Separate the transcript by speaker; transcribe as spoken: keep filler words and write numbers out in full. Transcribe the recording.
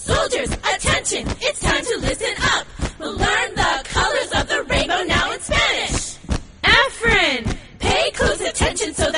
Speaker 1: Soldiers, attention, it's time to listen up. We'll learn the colors of the rainbow now in Spanish. Efren, pay close attention so